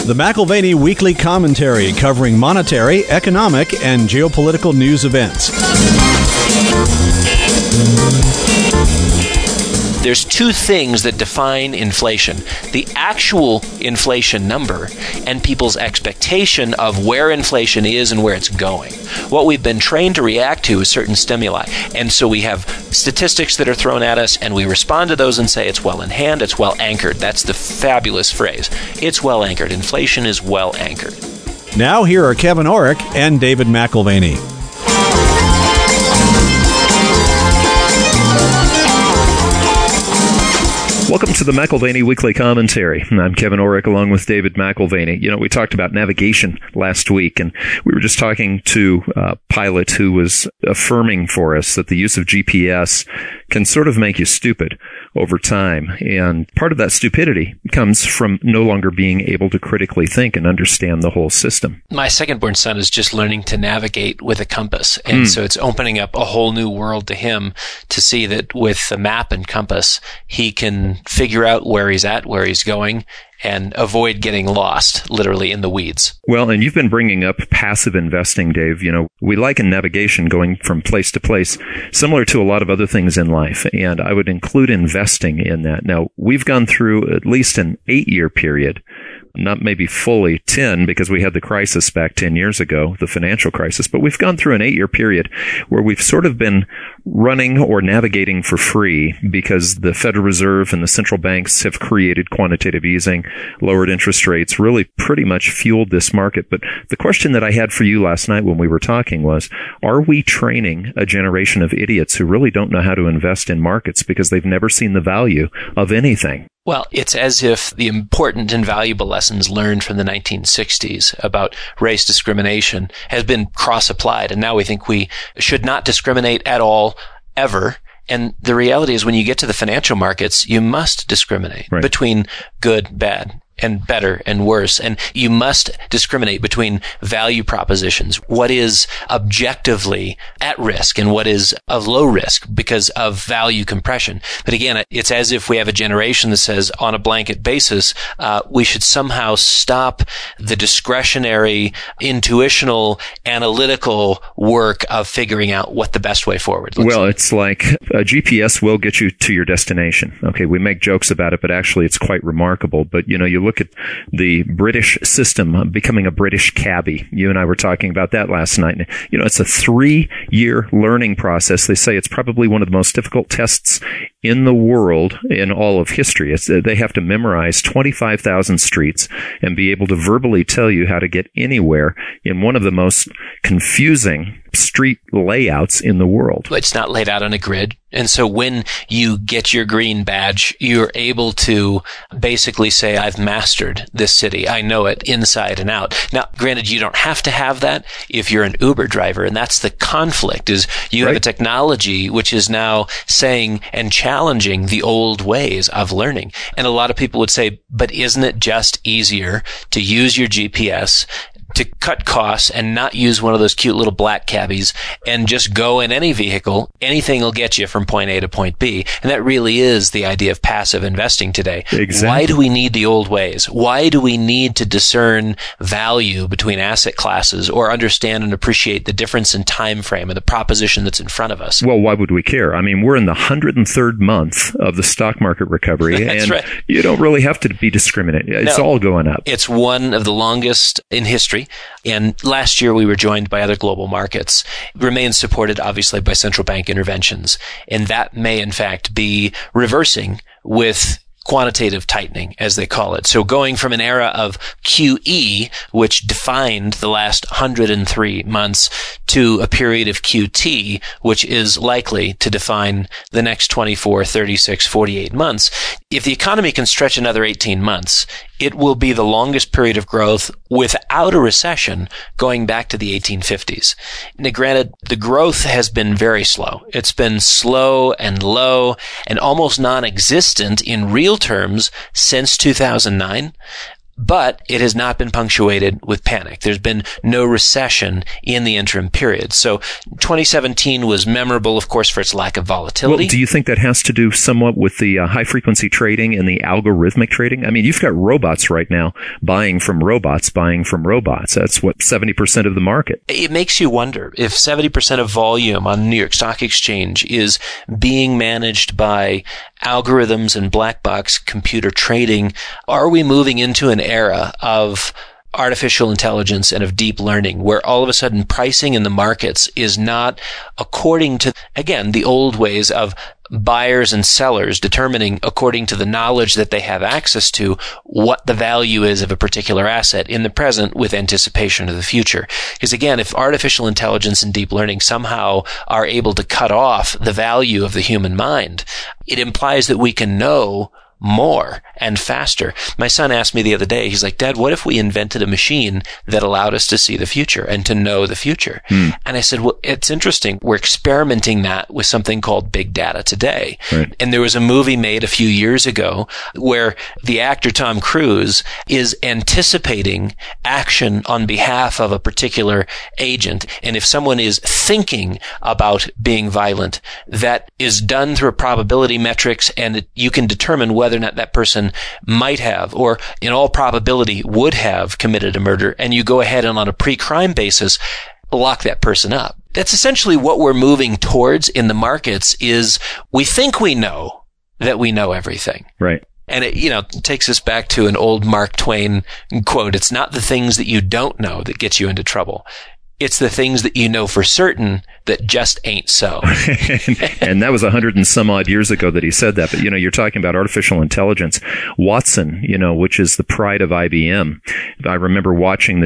The McAlvany Weekly Commentary, covering monetary, economic, and geopolitical news events. There's two things that define inflation: the actual inflation number and people's expectation of where inflation is and where it's going. What we've been trained to react to is certain stimuli. And so we have statistics that are thrown at us, and we respond to those and say it's well in hand, it's well anchored. That's the fabulous phrase. It's well anchored. Inflation is well anchored. Now here are Kevin Orrick and David McAlvany. Welcome to the McAlvany Weekly Commentary. I'm Kevin Orrick along with David McAlvany. You know, we talked about navigation last week, and we were just talking to a pilot who was affirming for us that the use of GPS can sort of make you stupid over time. And part of that stupidity comes from no longer being able to critically think and understand the whole system. My second-born son is just learning to navigate with a compass. And so it's opening up a whole new world to him to see that with a map and compass, he can figure out where he's at, where he's going, and avoid getting lost, literally, in the weeds. Well, and you've been bringing up passive investing, Dave. You know, we liken navigation going from place to place, similar to a lot of other things in life, and I would include investing in that. Now, we've gone through at least an 8-year period, not maybe fully 10, because we had the crisis back 10 years ago, the financial crisis, but we've gone through an 8-year period where we've sort of been running or navigating for free because the Federal Reserve and the central banks have created quantitative easing, lowered interest rates, really pretty much fueled this market. But the question that I had for you last night when we were talking was, are we training a generation of idiots who really don't know how to invest in markets because they've never seen the value of anything? Well, it's as if the important and valuable lessons learned from the 1960s about race discrimination has been cross-applied, and now we think we should not discriminate at all, ever. And the reality is when you get to the financial markets, you must discriminate between good, bad, and better and worse. And you must discriminate between value propositions. What is objectively at risk and what is of low risk because of value compression. But again, it's as if we have a generation that says on a blanket basis, we should somehow stop the discretionary, intuitional, analytical work of figuring out what the best way forward looks like. It's like a GPS will get you to your destination. Okay, we make jokes about it, but actually it's quite remarkable. But, you know, you look at the British system becoming a British cabbie. You and I were talking about that last night. You know, it's a 3-year learning process. They say it's probably one of the most difficult tests in the world in all of history. They have to memorize 25,000 streets and be able to verbally tell you how to get anywhere in one of the most confusing street layouts in the world. It's not laid out on a grid. And so when you get your green badge, you're able to basically say, I've mastered this city. I know it inside and out. Now, granted, you don't have to have that if you're an Uber driver. And that's the conflict, is you have a technology which is now saying and challenging the old ways of learning. And a lot of people would say, but isn't it just easier to use your GPS to cut costs and not use one of those cute little black cabbies and just go in any vehicle? Anything will get you from point A to point B. And that really is the idea of passive investing today. Exactly. Why do we need the old ways? Why do we need to discern value between asset classes or understand and appreciate the difference in time frame and the proposition that's in front of us? Well, why would we care? I mean, we're in the 103rd month of the stock market recovery, and you don't really have to be discriminate. It's all going up. It's one of the longest in history. And last year we were joined by other global markets. It remains supported, obviously, by central bank interventions. And that may, in fact, be reversing with quantitative tightening, as they call it. So going from an era of QE, which defined the last 103 months, to a period of QT, which is likely to define the next 24, 36, 48 months. If the economy can stretch another 18 months, it will be the longest period of growth without a recession going back to the 1850s. Now, granted, the growth has been very slow. It's been slow and low and almost non-existent in real terms since 2009. But it has not been punctuated with panic. There's been no recession in the interim period. So 2017 was memorable, of course, for its lack of volatility. Well, do you think that has to do somewhat with the high-frequency trading and the algorithmic trading? I mean, you've got robots right now buying from robots. That's what, 70% of the market. It makes you wonder if 70% of volume on the New York Stock Exchange is being managed by algorithms and black box computer trading. Are we moving into an era of artificial intelligence and of deep learning where all of a sudden pricing in the markets is not according to, again, the old ways of buyers and sellers determining according to the knowledge that they have access to what the value is of a particular asset in the present with anticipation of the future. Because again, if artificial intelligence and deep learning somehow are able to cut off the value of the human mind, it implies that we can know more and faster. My son asked me the other day, he's like, Dad, what if we invented a machine that allowed us to see the future and to know the future? And I said, well, it's interesting. We're experimenting that with something called big data today. Right. And there was a movie made a few years ago where the actor Tom Cruise is anticipating action on behalf of a particular agent. And if someone is thinking about being violent, that is done through a probability metrics, and you can determine whether or not that person might have, or in all probability would have committed a murder, and you go ahead and on a pre-crime basis, lock that person up. That's essentially what we're moving towards in the markets is we think we know that we know everything. Right. And it, takes us back to an old Mark Twain quote. It's not the things that you don't know that gets you into trouble. It's the things that you know for certain that just ain't so. And that was 100 and some odd years ago that he said that. But, you're talking about artificial intelligence. Watson, which is the pride of IBM. I remember watching the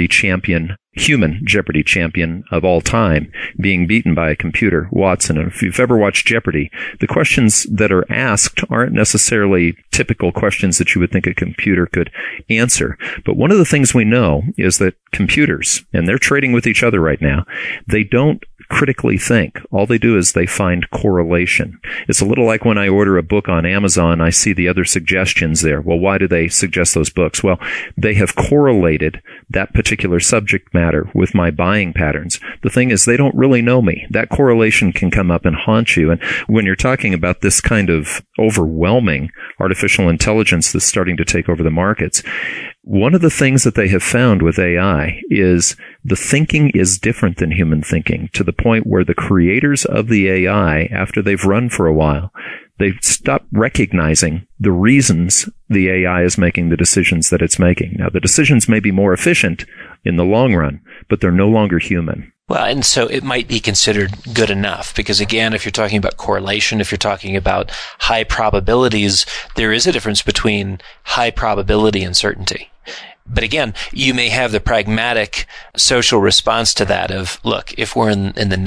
human Jeopardy champion of all time being beaten by a computer, Watson. And if you've ever watched Jeopardy, the questions that are asked aren't necessarily typical questions that you would think a computer could answer. But one of the things we know is that computers, and they're trading with each other right now, they don't critically think. All they do is they find correlation. It's a little like when I order a book on Amazon, I see the other suggestions there. Well, why do they suggest those books? Well, they have correlated that particular subject matter with my buying patterns. The thing is, they don't really know me. That correlation can come up and haunt you. And when you're talking about this kind of overwhelming artificial intelligence that's starting to take over the markets, one of the things that they have found with AI is the thinking is different than human thinking, to the point where the creators of the AI, after they've run for a while, they stop recognizing the reasons the AI is making the decisions that it's making. Now, the decisions may be more efficient in the long run, but they're no longer human. Well, and so it might be considered good enough because, again, if you're talking about correlation, if you're talking about high probabilities, there is a difference between high probability and certainty. But again, you may have the pragmatic social response to that of, look, if we're in the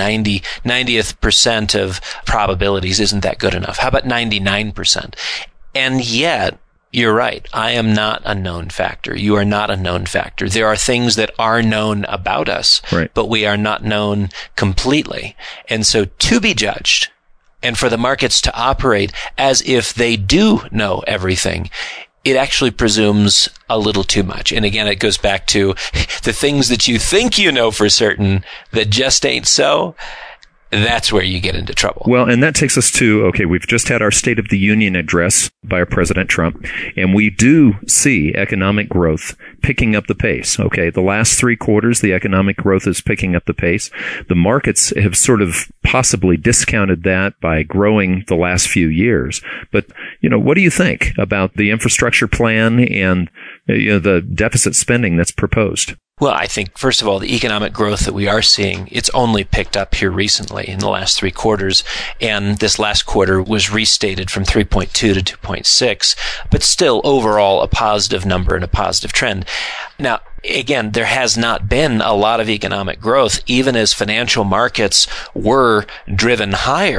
90th percent of probabilities, isn't that good enough? How about 99%? And yet, you're right. I am not a known factor. You are not a known factor. There are things that are known about us, right, but we are not known completely. And so to be judged and for the markets to operate as if they do know everything, it actually presumes a little too much. And again, it goes back to the things that you think you know for certain that just ain't so. That's where you get into trouble. Well, and that takes us to, okay, we've just had our State of the Union address by our President Trump, and we do see economic growth picking up the pace. Okay, the last 3 quarters, the economic growth is picking up the pace. The markets have sort of possibly discounted that by growing the last few years. But, what do you think about the infrastructure plan and the deficit spending that's proposed? Well, I think, first of all, the economic growth that we are seeing, it's only picked up here recently in the last 3 quarters. And this last quarter was restated from 3.2 to 2.6, but still overall a positive number and a positive trend. Now, again, there has not been a lot of economic growth, even as financial markets were driven higher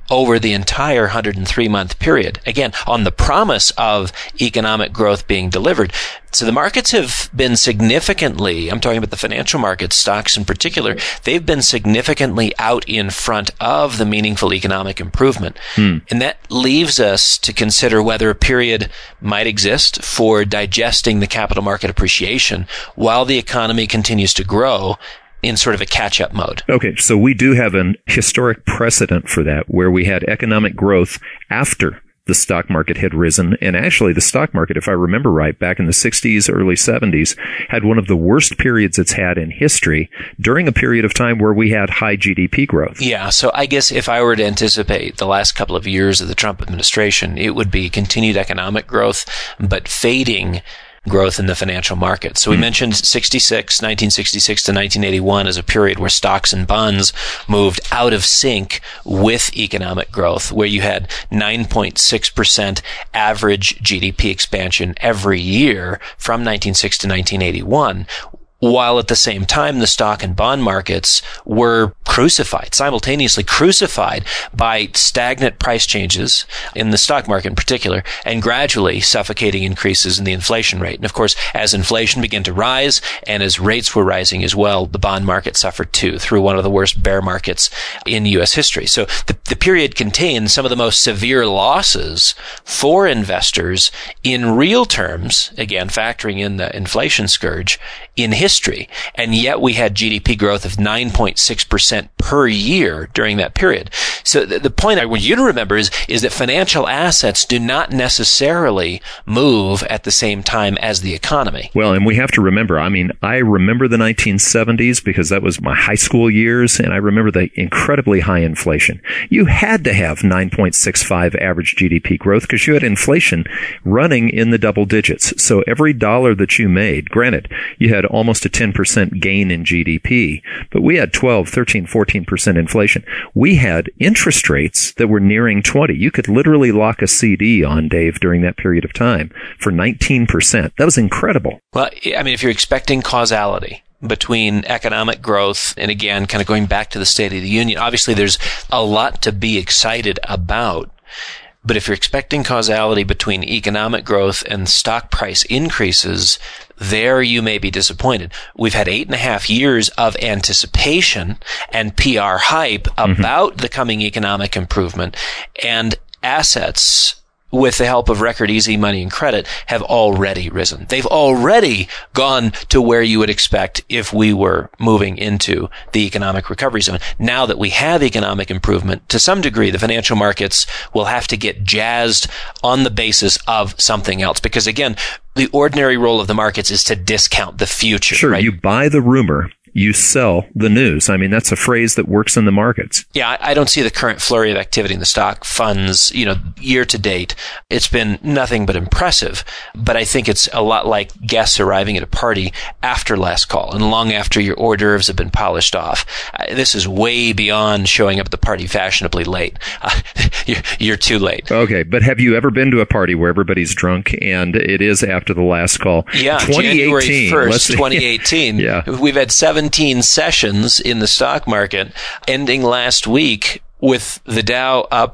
over the entire 103-month period. Again, on the promise of economic growth being delivered. So the markets have been significantly, I'm talking about the financial markets, stocks in particular, they've been significantly out in front of the meaningful economic improvement. And that leaves us to consider whether a period might exist for digesting the capital market appreciation while the economy continues to grow in sort of a catch-up mode. Okay, so we do have an historic precedent for that, where we had economic growth after the stock market had risen. And actually, the stock market, if I remember right, back in the 60s, early 70s, had one of the worst periods it's had in history during a period of time where we had high GDP growth. Yeah, so I guess if I were to anticipate the last couple of years of the Trump administration, it would be continued economic growth, but fading growth in the financial markets. So we mentioned 1966 to 1981 as a period where stocks and bonds moved out of sync with economic growth, where you had 9.6% average GDP expansion every year from 1960 to 1981. While at the same time, the stock and bond markets were simultaneously crucified by stagnant price changes in the stock market in particular, and gradually suffocating increases in the inflation rate. And of course, as inflation began to rise and as rates were rising as well, the bond market suffered too, through one of the worst bear markets in U.S. history. So the period contained some of the most severe losses for investors in real terms, again, factoring in the inflation scourge, in history. And yet we had GDP growth of 9.6% per year during that period. So the point I want you to remember is that financial assets do not necessarily move at the same time as the economy. Well, and we have to remember, I remember the 1970s because that was my high school years, and I remember the incredibly high inflation. You had to have 9.65 average GDP growth because you had inflation running in the double digits. So every dollar that you made, granted, you had almost a 10% gain in GDP, but we had 12, 13, 14% inflation. We had interest rates that were nearing 20. You could literally lock a CD on, Dave, during that period of time for 19%. That was incredible. Well, if you're expecting causality between economic growth and, again, kind of going back to the State of the Union, obviously there's a lot to be excited about. But if you're expecting causality between economic growth and stock price increases, there you may be disappointed. We've had 8.5 years of anticipation and PR hype about the coming economic improvement, and assets, with the help of record easy money and credit, have already risen. They've already gone to where you would expect if we were moving into the economic recovery zone. Now that we have economic improvement, to some degree, the financial markets will have to get jazzed on the basis of something else. Because again, the ordinary role of the markets is to discount the future. Sure, right? You buy the rumor, you sell the news. That's a phrase that works in the markets. Yeah, I don't see the current flurry of activity in the stock funds, year to date. It's been nothing but impressive, but I think it's a lot like guests arriving at a party after last call and long after your hors d'oeuvres have been polished off. This is way beyond showing up at the party fashionably late. You're too late. Okay, but have you ever been to a party where everybody's drunk and it is after the last call? Yeah, 2018, January 1st, 2018. Yeah. We've had 17 sessions in the stock market, ending last week with the Dow up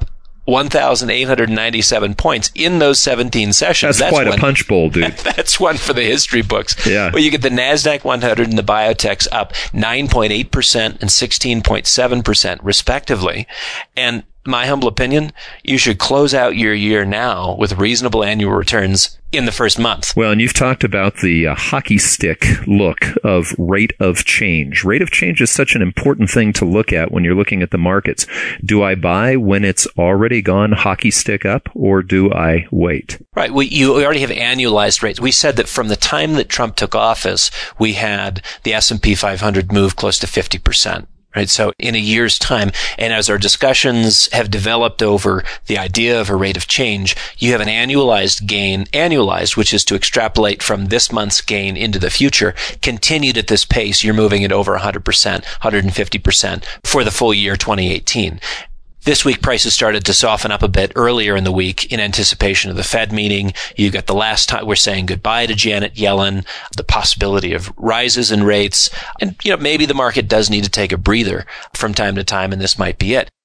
1,897 points in those 17 sessions. That's quite a punch bowl, dude. That's one for the history books. Yeah. Well, you get the NASDAQ 100 and the biotechs up 9.8% and 16.7% respectively. And my humble opinion, you should close out your year now with reasonable annual returns in the first month. Well, and you've talked about the hockey stick look of rate of change. Rate of change is such an important thing to look at when you're looking at the markets. Do I buy when it's already gone hockey stick up, or do I wait? Right. You already have annualized rates. We said that from the time that Trump took office, we had the S&P 500 move close to 50%. Right. So in a year's time, and as our discussions have developed over the idea of a rate of change, you have an annualized gain, which is to extrapolate from this month's gain into the future. Continued at this pace, you're moving it over 100%, 150% for the full year 2018. This week, prices started to soften up a bit earlier in the week in anticipation of the Fed meeting. You got the last time we're saying goodbye to Janet Yellen, the possibility of rises in rates. And, maybe the market does need to take a breather from time to time, and this might be it.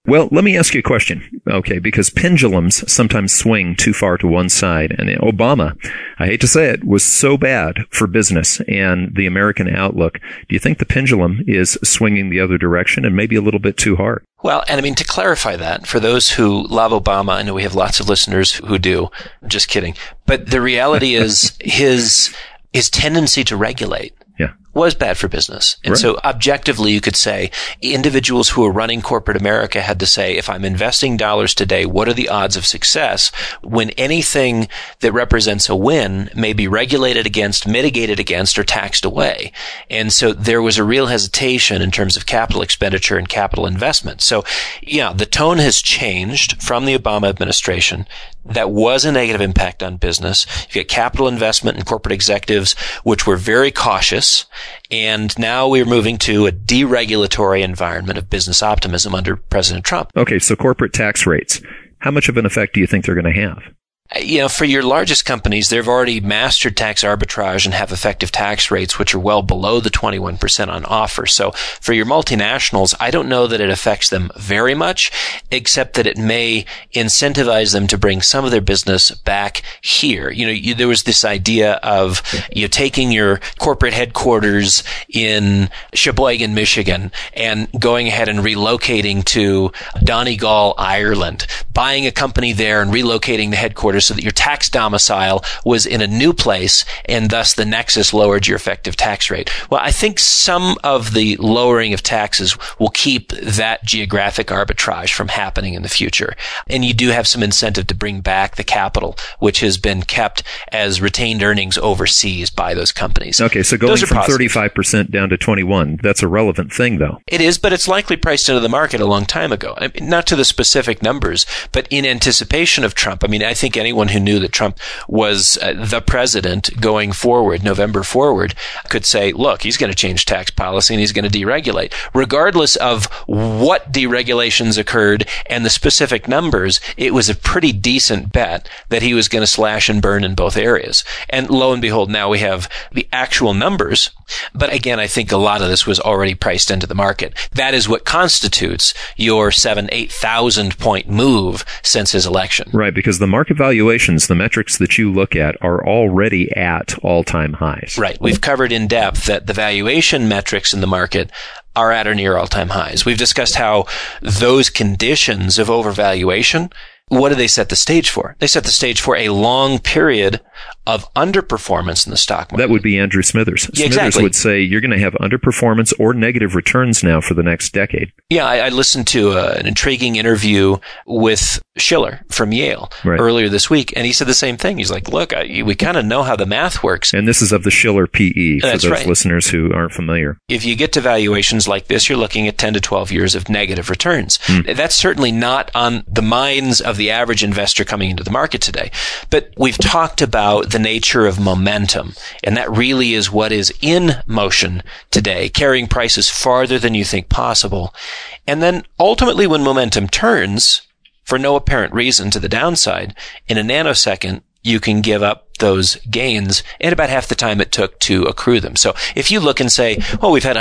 Well, let me ask you a question, okay, because pendulums sometimes swing too far to one side, and Obama, I hate to say it, was so bad for business and the American outlook. Do you think the pendulum is swinging the other direction and maybe a little bit too hard? Well, and I mean, to clarify that, for those who love Obama, I know we have lots of listeners who do, just kidding, but the reality is his tendency to regulate was bad for business. And so objectively, you could say individuals who are running corporate America had to say, if I'm investing dollars today, what are the odds of success when anything that represents a win may be regulated against, mitigated against, or taxed away? And so there was a real hesitation in terms of capital expenditure and capital investment. So, yeah, the tone has changed from the Obama administration. That was a negative impact on business. You get capital investment and corporate executives, which were very cautious. And now we're moving to a deregulatory environment of business optimism under President Trump. Okay, so corporate tax rates. How much of an effect do you think they're going to have? For your largest companies, they've already mastered tax arbitrage and have effective tax rates which are well below the 21% on offer. So for your multinationals, I don't know that it affects them very much, except that it may incentivize them to bring some of their business back here. There was this idea of taking your corporate headquarters in Sheboygan, Michigan, and going ahead and relocating to Donegal, Ireland, buying a company there and relocating the headquarters so that your tax domicile was in a new place, and thus the nexus lowered your effective tax rate. Well, I think some of the lowering of taxes will keep that geographic arbitrage from happening in the future. And you do have some incentive to bring back the capital, which has been kept as retained earnings overseas by those companies. Okay, so going from 35% down to 21%, that's a relevant thing, though. It is, but it's likely priced into the market a long time ago. I mean, not to the specific numbers, but in anticipation of Trump. I mean, I think anyone who knew that Trump was the president going forward, November forward, could say, look, he's going to change tax policy and he's going to deregulate. Regardless of what deregulations occurred and the specific numbers, it was a pretty decent bet that he was going to slash and burn in both areas. And lo and behold, now we have the actual numbers. But again, I think a lot of this was already priced into the market. That is what constitutes your 7,000-8,000 point move since his election. Right, because the market valuations, the metrics that you look at, are already at all-time highs. Right. We've covered in depth that the valuation metrics in the market are at or near all-time highs. We've discussed how those conditions of overvaluation, what do they set the stage for? They set the stage for a long period of underperformance in the stock market. That would be Andrew Smithers. Yeah, Smithers exactly. would say you're going to have underperformance or negative returns now for the next decade. Yeah, I listened to an intriguing interview with Shiller from Yale earlier this week, and he said the same thing. He's like, look, we kind of know how the math works. And this is of the Shiller PE for That's those right. listeners who aren't familiar. If you get to valuations like this, you're looking at 10 to 12 years of negative returns. That's certainly not on the minds of the average investor coming into the market today. But we've talked about the nature of momentum, and that really is what is in motion today, carrying prices farther than you think possible. And then ultimately when momentum turns, for no apparent reason to the downside, in a nanosecond, you can give up those gains in about half the time it took to accrue them. So if you look and say, well, we've had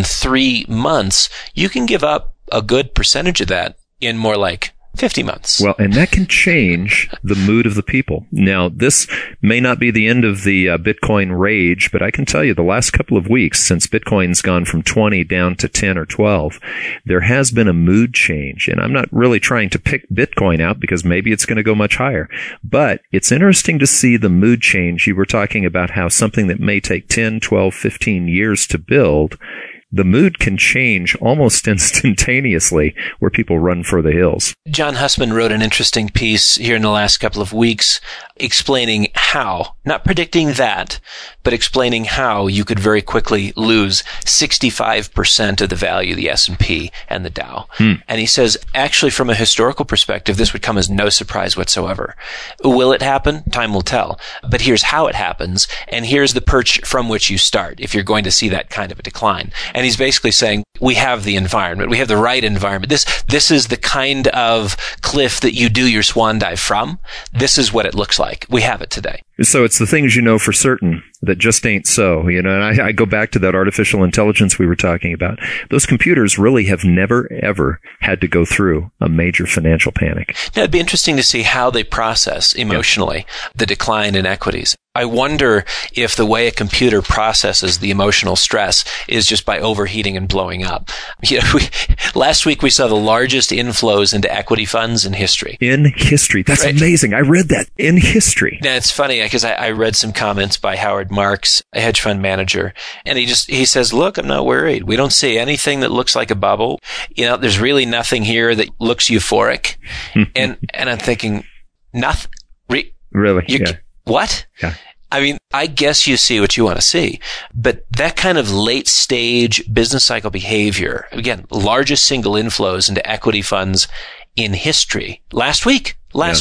103 months, you can give up a good percentage of that in more like 50 months. Well, and that can change the mood of the people. Now, this may not be the end of the Bitcoin rage, but I can tell you the last couple of weeks, since Bitcoin's gone from 20 down to 10 or 12, there has been a mood change. And I'm not really trying to pick Bitcoin out because maybe it's going to go much higher. But it's interesting to see the mood change. You were talking about how something that may take 10, 12, 15 years to build, the mood can change almost instantaneously where people run for the hills. John Hussman wrote an interesting piece here in the last couple of weeks explaining how, not predicting that, but explaining how you could very quickly lose 65% of the value of the S&P and the Dow. And he says, actually, from a historical perspective, this would come as no surprise whatsoever. Will it happen? Time will tell. But here's how it happens, and here's the perch from which you start if you're going to see that kind of a decline. And he's basically saying, we have the environment. We have the right environment. This is the kind of cliff that you do your swan dive from. This is what it looks like. We have it today. So it's the things you know for certain that just ain't so, and I go back to that artificial intelligence we were talking about. Those computers really have never, ever had to go through a major financial panic. Now, it'd be interesting to see how they process emotionally the decline in equities. I wonder if the way a computer processes the emotional stress is just by overheating and blowing up. Last week we saw the largest inflows into equity funds in history. In history. That's right. Amazing. I read that. In history. Now, it's funny because I read some comments by Howard Marks, a hedge fund manager, and he says, look, I'm not worried. We don't see anything that looks like a bubble. There's really nothing here that looks euphoric. and I'm thinking, nothing. Really? Yeah. What? Yeah. I mean, I guess you see what you want to see, but that kind of late stage business cycle behavior, again, largest single inflows into equity funds in history. Last week,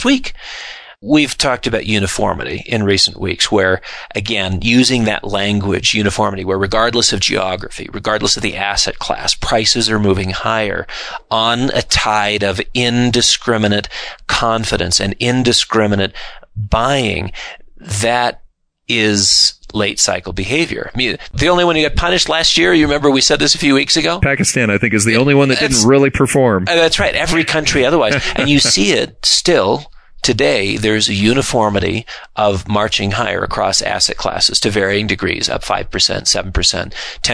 we've talked about uniformity in recent weeks where, again, using that language, uniformity, where regardless of geography, regardless of the asset class, prices are moving higher on a tide of indiscriminate confidence and indiscriminate buying. That is late cycle behavior. I mean, the only one who got punished last year, you remember we said this a few weeks ago? Pakistan, I think, is the only one that didn't really perform. That's right. Every country otherwise. And you see it still today. There's a uniformity of marching higher across asset classes to varying degrees, up 5%, 7%, 10%,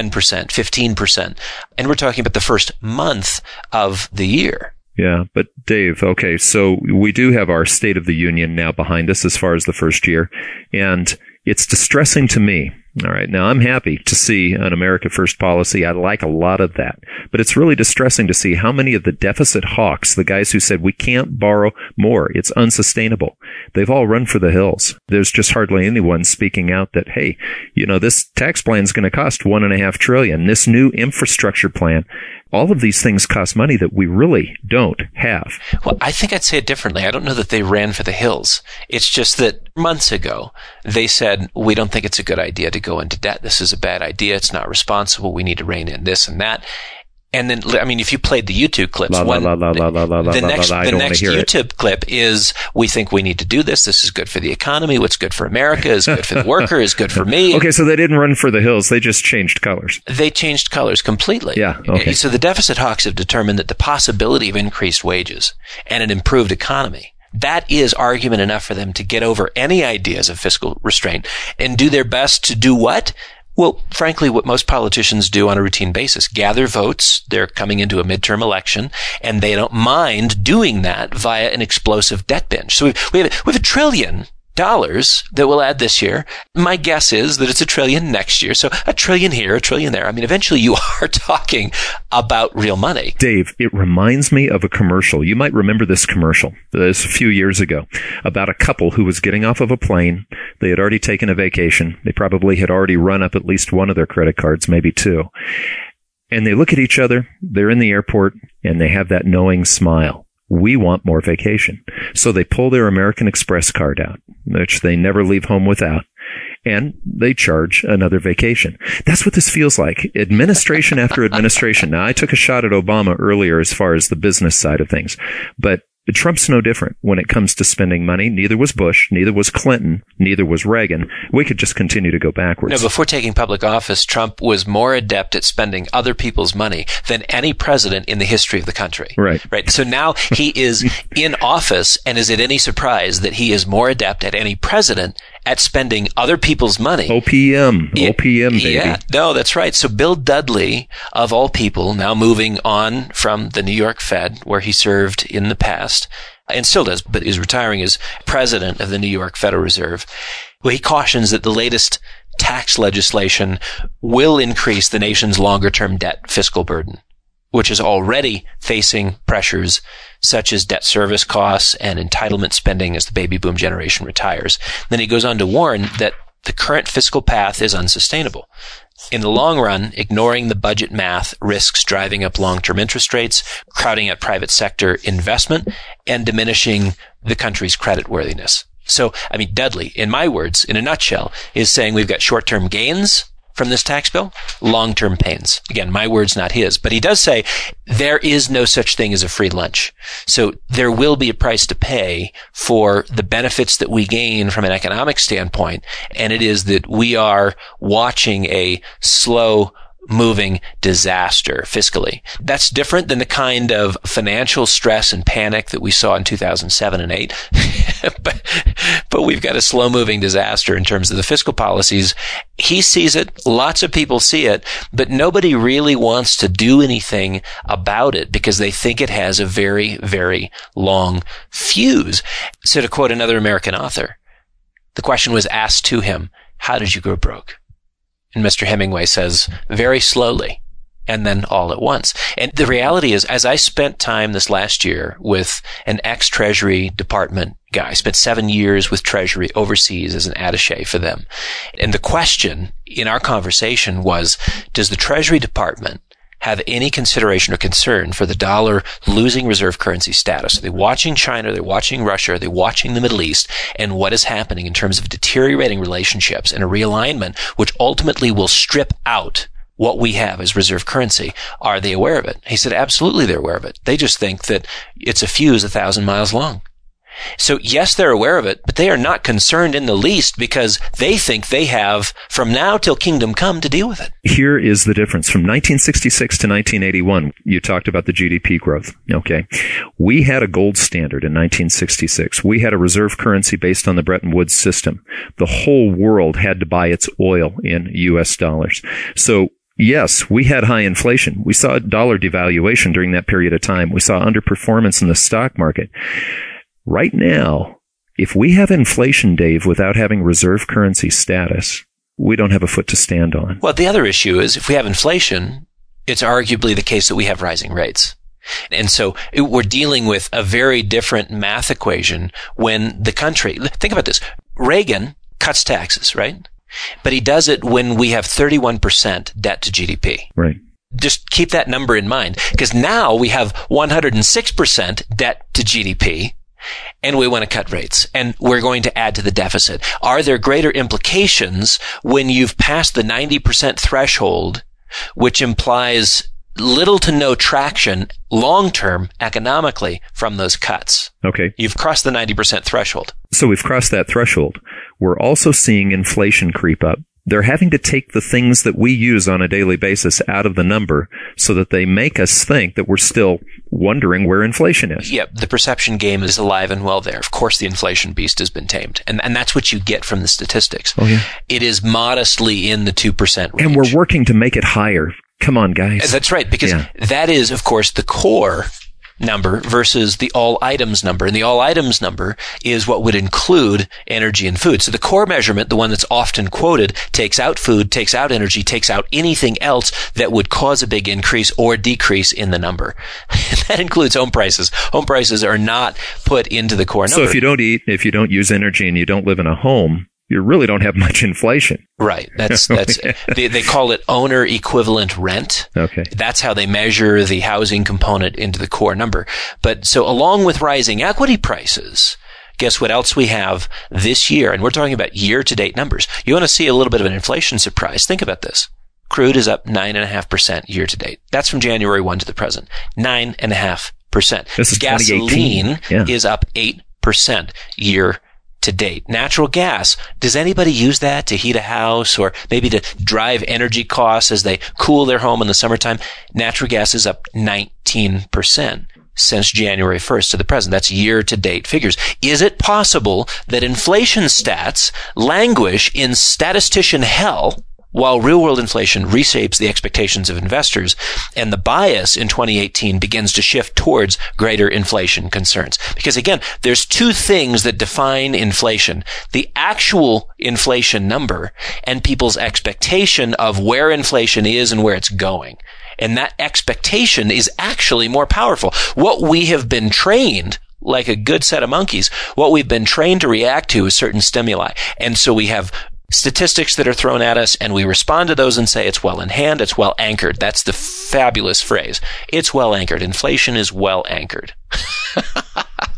15%. And we're talking about the first month of the year. Yeah, but Dave, okay, so we do have our State of the Union now behind us as far as the first year, and it's distressing to me. All right, now I'm happy to see an America First policy. I like a lot of that. But it's really distressing to see how many of the deficit hawks, the guys who said we can't borrow more, it's unsustainable, they've all run for the hills. There's just hardly anyone speaking out that, hey, this tax plan is going to cost $1.5 trillion. This new infrastructure plan, all of these things cost money that we really don't have. Well, I think I'd say it differently. I don't know that they ran for the hills. It's just that months ago, they said, we don't think it's a good idea to go into debt. This is a bad idea. It's not responsible. We need to rein in this and that. And then, I mean, if you played the YouTube clips, the next YouTube clip is, we think we need to do this. This is good for the economy. What's good for America is good for the worker, is good for me. Okay, so they didn't run for the hills. They just changed colors. They changed colors completely. Yeah, okay. So the deficit hawks have determined that the possibility of increased wages and an improved economy, that is argument enough for them to get over any ideas of fiscal restraint and do their best to do what? Well, frankly, what most politicians do on a routine basis, gather votes. They're coming into a midterm election, and they don't mind doing that via an explosive debt binge. So we have $1 trillion that we'll add this year. My guess is that it's $1 trillion next year. So $1 trillion here, $1 trillion there. I mean, eventually you are talking about real money. Dave, it reminds me of a commercial. You might remember this commercial. This a few years ago about a couple who was getting off of a plane. They had already taken a vacation. They probably had already run up at least one of their credit cards, maybe two. And they look at each other. They're in the airport and they have that knowing smile. We want more vacation. So they pull their American Express card out, which they never leave home without, and they charge another vacation. That's what this feels like. Administration after administration. Now, I took a shot at Obama earlier as far as the business side of things, but Trump's no different when it comes to spending money. Neither was Bush, neither was Clinton, neither was Reagan. We could just continue to go backwards. No, before taking public office, Trump was more adept at spending other people's money than any president in the history of the country. Right. So now he is in office, and is it any surprise that he is more adept at any president at spending other people's money? OPM, baby. Yeah, no, that's right. So Bill Dudley, of all people, now moving on from the New York Fed, where he served in the past, and still does, but is retiring as president of the New York Federal Reserve. Well, he cautions that the latest tax legislation will increase the nation's longer-term debt fiscal burden, which is already facing pressures such as debt service costs and entitlement spending as the baby boom generation retires. Then he goes on to warn that the current fiscal path is unsustainable. In the long run, ignoring the budget math risks driving up long-term interest rates, crowding out private sector investment, and diminishing the country's creditworthiness. So, I mean, Dudley, in my words, in a nutshell, is saying we've got short-term gains from this tax bill? Long-term pains. Again, my words, not his. But he does say there is no such thing as a free lunch. So there will be a price to pay for the benefits that we gain from an economic standpoint. And it is that we are watching a slow moving disaster fiscally. That's different than the kind of financial stress and panic that we saw in 2007 and 8. but we've got a slow moving disaster in terms of the fiscal policies. He sees it. Lots of people see it, but nobody really wants to do anything about it because they think it has a very, very long fuse. So to quote another American author, the question was asked to him, how did you go broke? And Mr. Hemingway says, very slowly, and then all at once. And the reality is, as I spent time this last year with an ex-Treasury Department guy, I spent 7 years with Treasury overseas as an attaché for them. And the question in our conversation was, does the Treasury Department have any consideration or concern for the dollar losing reserve currency status? Are they watching China? Are they watching Russia? Are they watching the Middle East? And what is happening in terms of deteriorating relationships and a realignment, which ultimately will strip out what we have as reserve currency? Are they aware of it? He said, absolutely they're aware of it. They just think that it's a fuse 1,000 miles long. So yes, they're aware of it, but they are not concerned in the least because they think they have from now till kingdom come to deal with it. Here is the difference. From 1966 to 1981, you talked about the GDP growth. Okay. We had a gold standard in 1966. We had a reserve currency based on the Bretton Woods system. The whole world had to buy its oil in U.S. dollars. So yes, we had high inflation. We saw dollar devaluation during that period of time. We saw underperformance in the stock market. Right now, if we have inflation, Dave, without having reserve currency status, we don't have a foot to stand on. Well, the other issue is if we have inflation, it's arguably the case that we have rising rates. And so we're dealing with a very different math equation when the country, think about this, Reagan cuts taxes, right? But he does it when we have 31% debt to GDP. Right. Just keep that number in mind because now we have 106% debt to GDP. And we want to cut rates, and we're going to add to the deficit. Are there greater implications when you've passed the 90% threshold, which implies little to no traction long-term economically from those cuts? Okay. You've crossed the 90% threshold. So we've crossed that threshold. We're also seeing inflation creep up. They're having to take the things that we use on a daily basis out of the number so that they make us think that we're still wondering where inflation is. Yep, the perception game is alive and well there. Of course, the inflation beast has been tamed. And that's what you get from the statistics. Oh, yeah. It is modestly in the 2% range. And we're working to make it higher. Come on, guys. That's right, because that is, of course, the core number versus the all items number. And the all items number is what would include energy and food. So the core measurement, the one that's often quoted, takes out food, takes out energy, takes out anything else that would cause a big increase or decrease in the number. That includes home prices. Home prices are not put into the core number. So if you don't eat, if you don't use energy and you don't live in a home, you really don't have much inflation. Right. That's they call it owner equivalent rent. Okay. That's how they measure the housing component into the core number. But so along with rising equity prices, guess what else we have this year? And we're talking about year-to-date numbers. You want to see a little bit of an inflation surprise? Think about this. Crude is up 9.5% year-to-date. That's from January 1 to the present. 9.5%. This is gasoline is up 8% year to date. Natural gas. Does anybody use that to heat a house or maybe to drive energy costs as they cool their home in the summertime? Natural gas is up 19% since January 1st to the present. That's year-to-date figures. Is it possible that inflation stats languish in statistician hell while real-world inflation reshapes the expectations of investors and the bias in 2018 begins to shift towards greater inflation concerns? Because again, there's two things that define inflation: the actual inflation number and people's expectation of where inflation is and where it's going. And that expectation is actually more powerful. What we have been trained, like a good set of monkeys, what we've been trained to react to is certain stimuli. And so we have statistics that are thrown at us, and we respond to those and say it's well in hand, it's well anchored. That's the fabulous phrase. It's well anchored. Inflation is well anchored.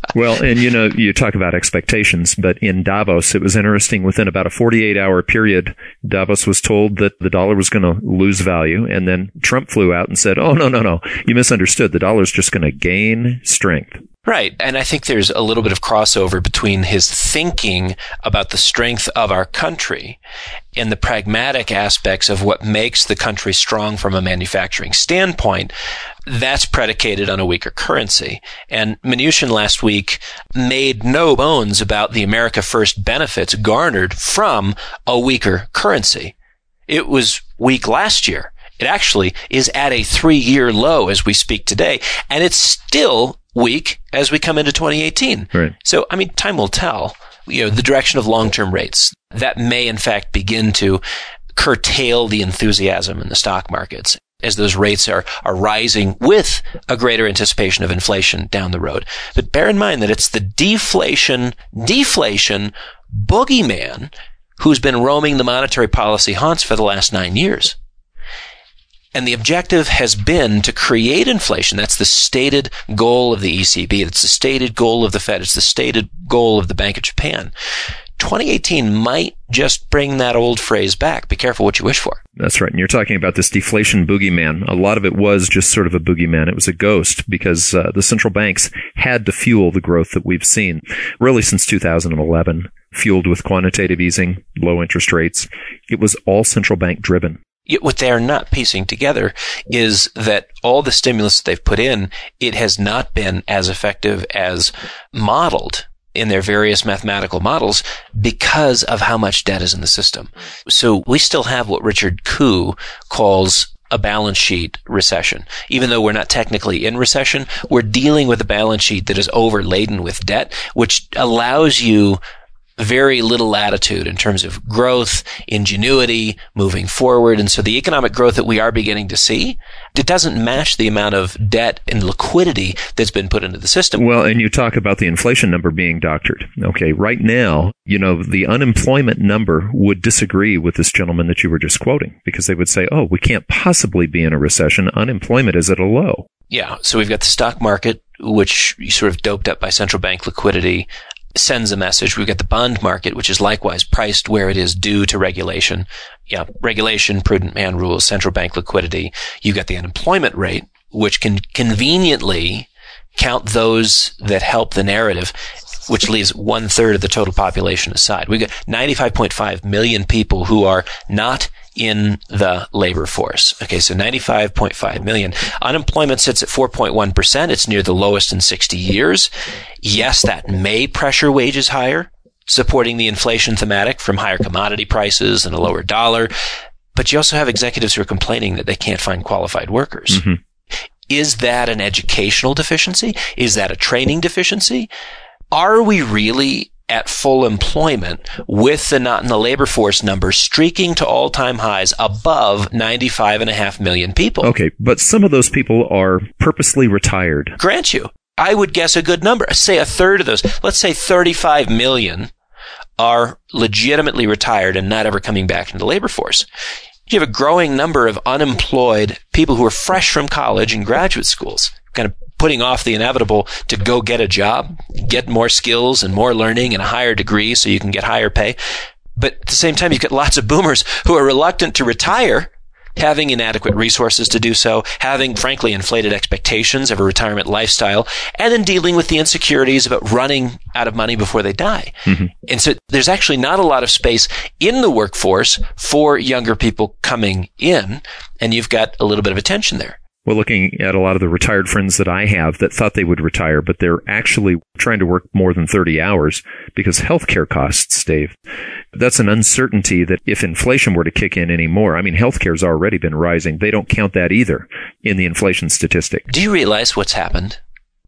Well, and you talk about expectations, but in Davos, it was interesting. Within about a 48-hour period, Davos was told that the dollar was going to lose value. And then Trump flew out and said, oh, no, you misunderstood. The dollar is just going to gain strength. Right. And I think there's a little bit of crossover between his thinking about the strength of our country and the pragmatic aspects of what makes the country strong from a manufacturing standpoint. That's predicated on a weaker currency. And Mnuchin last week made no bones about the America First benefits garnered from a weaker currency. It was weak last year. It actually is at a 3-year low as we speak today, and it's still weak as we come into 2018. Right. So, time will tell, the direction of long-term rates. That may, in fact, begin to curtail the enthusiasm in the stock markets as those rates are rising with a greater anticipation of inflation down the road. But bear in mind that it's the deflation boogeyman who's been roaming the monetary policy haunts for the last 9 years. And the objective has been to create inflation. That's the stated goal of the ECB. That's the stated goal of the Fed. It's the stated goal of the Bank of Japan. 2018 might just bring that old phrase back. Be careful what you wish for. That's right. And you're talking about this deflation boogeyman. A lot of it was just sort of a boogeyman. It was a ghost because the central banks had to fuel the growth that we've seen really since 2011, fueled with quantitative easing, low interest rates. It was all central bank driven. What they're not piecing together is that all the stimulus that they've put in, it has not been as effective as modeled in their various mathematical models because of how much debt is in the system. So we still have what Richard Koo calls a balance sheet recession. Even though we're not technically in recession, we're dealing with a balance sheet that is overladen with debt, which allows you very little latitude in terms of growth, ingenuity, moving forward. And so the economic growth that we are beginning to see, it doesn't match the amount of debt and liquidity that's been put into the system. Well, and you talk about the inflation number being doctored. Okay, right now, the unemployment number would disagree with this gentleman that you were just quoting because they would say, oh, we can't possibly be in a recession. Unemployment is at a low. Yeah, so we've got the stock market, which sort of doped up by central bank liquidity, sends a message. We've got the bond market, which is likewise priced where it is due to regulation. Yeah, regulation, prudent man rules, central bank liquidity. You've got the unemployment rate, which can conveniently count those that help the narrative, which leaves 1/3 of the total population aside. We've got 95.5 million people who are not in the labor force. Okay, so 95.5 million. Unemployment sits at 4.1%. It's near the lowest in 60 years. Yes, that may pressure wages higher, supporting the inflation thematic from higher commodity prices and a lower dollar. But you also have executives who are complaining that they can't find qualified workers. Mm-hmm. Is that an educational deficiency? Is that a training deficiency? Are we really at full employment with the not in the labor force number streaking to all-time highs above 95.5 million people? Okay, but some of those people are purposely retired. Grant you. I would guess a good number. Say 1/3 of those. Let's say 35 million are legitimately retired and not ever coming back into the labor force. You have a growing number of unemployed people who are fresh from college and graduate schools, kind of putting off the inevitable to go get a job, get more skills and more learning and a higher degree so you can get higher pay. But at the same time, you've got lots of boomers who are reluctant to retire, having inadequate resources to do so, having, frankly, inflated expectations of a retirement lifestyle, and then dealing with the insecurities about running out of money before they die. Mm-hmm. And so there's actually not a lot of space in the workforce for younger people coming in, and you've got a little bit of a tension there. Well, looking at a lot of the retired friends that I have that thought they would retire, but they're actually trying to work more than 30 hours because healthcare costs, Dave. That's an uncertainty that if inflation were to kick in anymore, healthcare's already been rising. They don't count that either in the inflation statistic. Do you realize what's happened?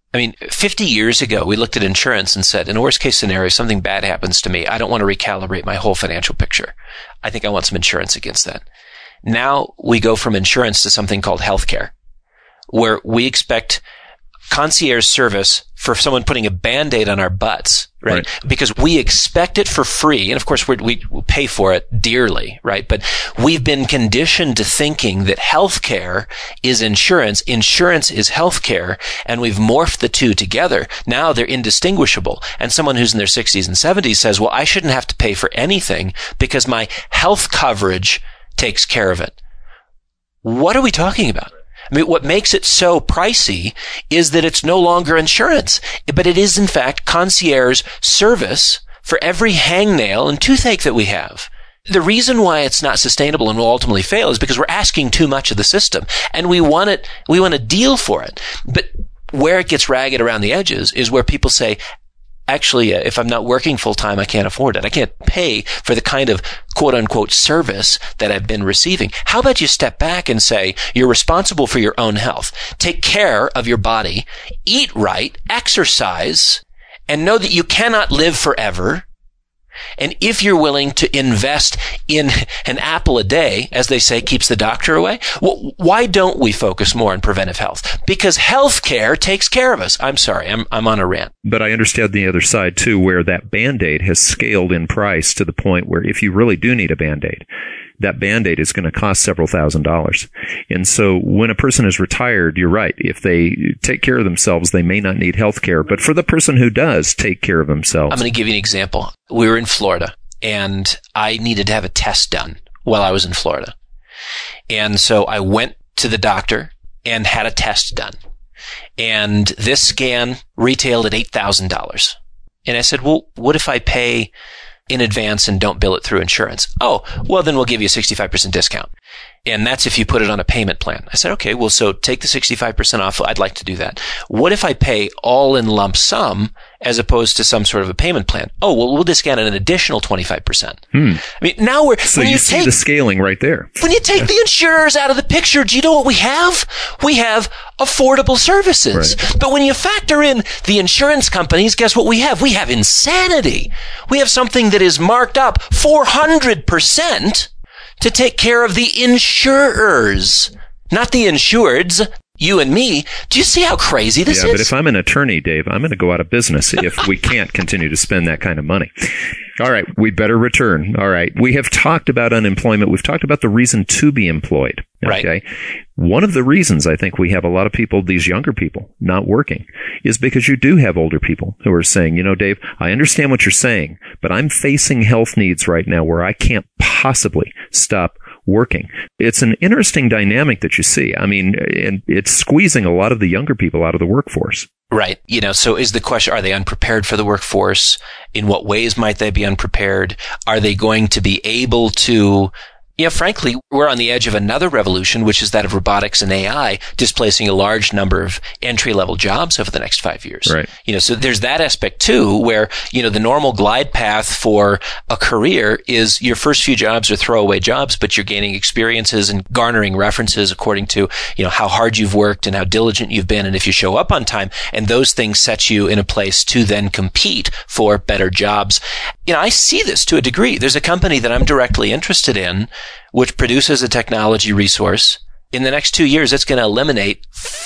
50 years ago, we looked at insurance and said, in a worst case scenario, something bad happens to me. I don't want to recalibrate my whole financial picture. I think I want some insurance against that. Now we go from insurance to something called healthcare, where we expect concierge service for someone putting a Band-Aid on our butts Right? Because we expect it for free. And of course, we pay for it dearly, right? But we've been conditioned to thinking that healthcare is insurance. Insurance is healthcare. And we've morphed the two together. Now they're indistinguishable. And someone who's in their 60s and 70s says, well, I shouldn't have to pay for anything because my health coverage takes care of it. What are we talking about? I mean, what makes it so pricey is that it's no longer insurance, but it is in fact concierge service for every hangnail and toothache that we have. The reason why it's not sustainable and will ultimately fail is because we're asking too much of the system, and we want a deal for it. But where it gets ragged around the edges is where people say, actually, if I'm not working full time, I can't afford it. I can't pay for the kind of quote unquote service that I've been receiving. How about you step back and say, you're responsible for your own health. Take care of your body, eat right, exercise, and know that you cannot live forever. And if you're willing to invest in an apple a day, as they say, keeps the doctor away, well, why don't we focus more on preventive health? Because healthcare takes care of us. I'm sorry, I'm on a rant. But I understand the other side, too, where that Band-Aid has scaled in price to the point where if you really do need a Band-Aid, that Band-Aid is going to cost several $1,000s. And so when a person is retired, you're right. If they take care of themselves, they may not need health care. But for the person who does take care of themselves. I'm going to give you an example. We were in Florida, and I needed to have a test done while I was in Florida. And so I went to the doctor and had a test done. And this scan retailed at $8,000. And I said, well, what if I pay in advance and don't bill it through insurance? Oh, well, then we'll give you a 65% discount. And that's if you put it on a payment plan. I said, okay, well, so take the 65% off. I'd like to do that. What if I pay all in lump sum as opposed to some sort of a payment plan? Oh, well, we'll discount an additional 25%. I mean, now So you see the scaling right there. When you take the insurers out of the picture, do you know what we have? We have affordable services. Right. But when you factor in the insurance companies, guess what we have? We have insanity. We have something that is marked up 400% to take care of the insurers, not the insureds, you and me. Do you see how crazy this is? Yeah, but if I'm an attorney, Dave, I'm going to go out of business if we can't continue to spend that kind of money. All right, we better return. All right, we have talked about unemployment. We've talked about the reason to be employed. Okay. Right. One of the reasons I think we have a lot of people, these younger people, not working is because you do have older people who are saying, you know, Dave, I understand what you're saying, but I'm facing health needs right now where I can't possibly stop working. It's an interesting dynamic that you see. I mean, and it's squeezing a lot of the younger people out of the workforce. Right. You know, so is the question, are they unprepared for the workforce? In what ways might they be unprepared? Are they going to be able to, you know, frankly, we're on the edge of another revolution, which is that of robotics and AI displacing a large number of entry-level jobs over the next 5 years. Right. You know, so there's that aspect too, where, you know, the normal glide path for a career is your first few jobs are throwaway jobs, but you're gaining experiences and garnering references according to, you know, how hard you've worked and how diligent you've been. And if you show up on time, and those things set you in a place to then compete for better jobs. You know, I see this to a degree. There's a company that I'm directly interested in, which produces a technology resource. In the next 2 years, it's going to eliminate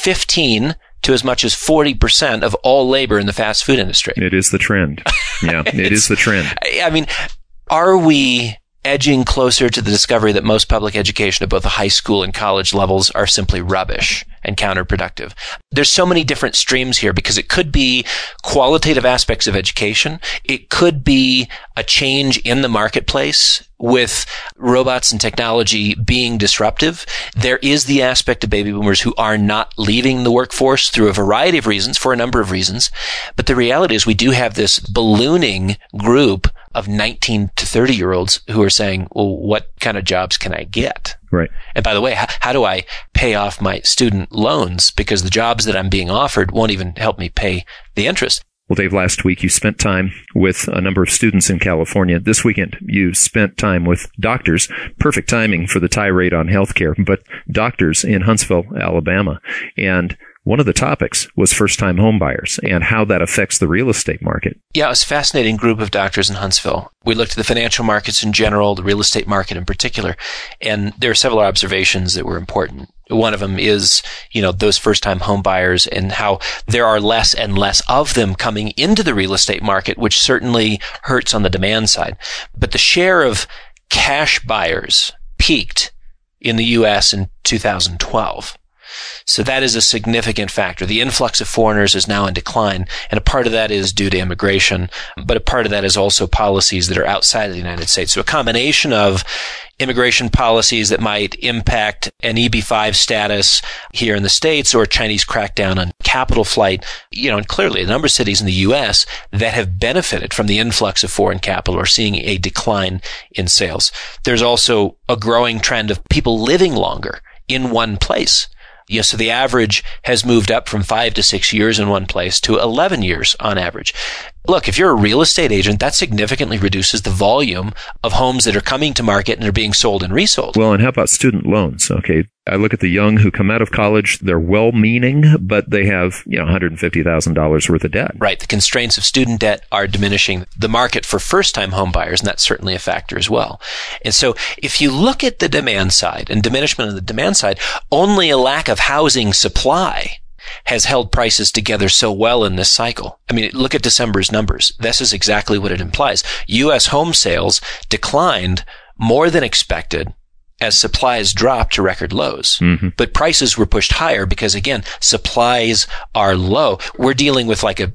15 to as much as 40% of all labor in the fast food industry. It is the trend. Yeah, it is the trend. I mean, are we edging closer to the discovery that most public education at both the high school and college levels are simply rubbish and counterproductive? There's so many different streams here because it could be qualitative aspects of education. It could be a change in the marketplace with robots and technology being disruptive. There is the aspect of baby boomers who are not leaving the workforce through a variety of reasons, for a number of reasons. But the reality is we do have this ballooning group of 19 to 30-year-olds who are saying, well, what kind of jobs can I get? Right. And by the way, how do I pay off my student loans? Because the jobs that I'm being offered won't even help me pay the interest. Well, Dave, last week you spent time with a number of students in California. This weekend you spent time with doctors. Perfect timing for the tirade on healthcare, but doctors in Huntsville, Alabama. And one of the topics was first-time home buyers and how that affects the real estate market. Yeah, it was a fascinating group of doctors in Huntsville. We looked at the financial markets in general, the real estate market in particular, and there are several observations that were important. One of them is, those first-time home buyers and how there are less and less of them coming into the real estate market, which certainly hurts on the demand side. But the share of cash buyers peaked in the U.S. in 2012. So that is a significant factor. The influx of foreigners is now in decline, and a part of that is due to immigration, but a part of that is also policies that are outside of the United States. So a combination of immigration policies that might impact an EB-5 status here in the States or Chinese crackdown on capital flight, and clearly a number of cities in the U.S. that have benefited from the influx of foreign capital are seeing a decline in sales. There's also a growing trend of people living longer in one place. So the average has moved up from 5 to 6 years in one place to 11 years on average. Look, if you're a real estate agent, that significantly reduces the volume of homes that are coming to market and are being sold and resold. Well, and how about student loans? Okay, I look at the young who come out of college, they're well-meaning, but they have, $150,000 worth of debt. Right. The constraints of student debt are diminishing the market for first-time home buyers, and that's certainly a factor as well. And so if you look at the demand side and diminishment of the demand side, only a lack of housing supply has held prices together so well in this cycle. I mean, look at December's numbers. This is exactly what it implies. U.S. home sales declined more than expected as supplies dropped to record lows. Mm-hmm. But prices were pushed higher because, again, supplies are low. We're dealing with like a